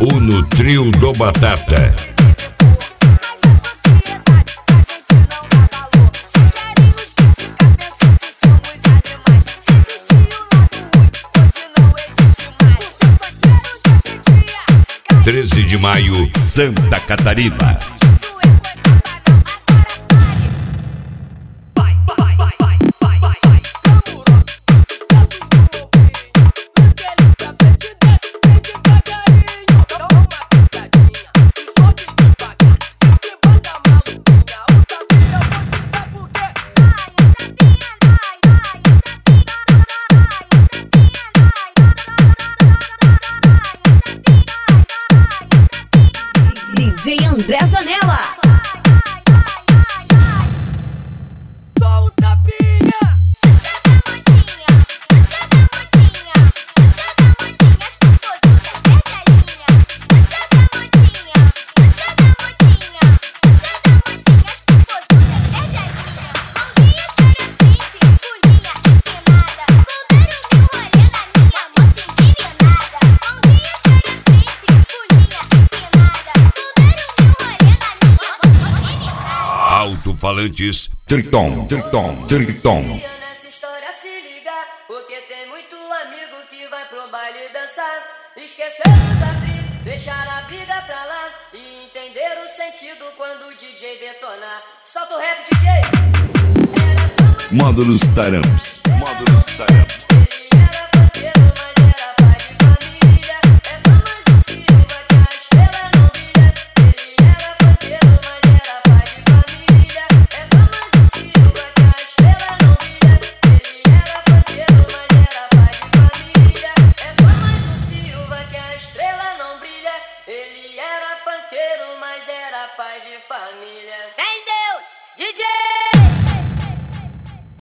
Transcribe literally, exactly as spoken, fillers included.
Uno Trio do Batata. treze de maio, Santa Catarina. D J André Zanella. Alto-falantes Triton, Triton, Triton. Nessa história se liga, porque tem muito amigo que vai pro baile dançar. Esquecer os atritos, deixar a briga pra lá e entender o sentido quando o D J detonar. Solta o rap, D J! Módulos Taramps.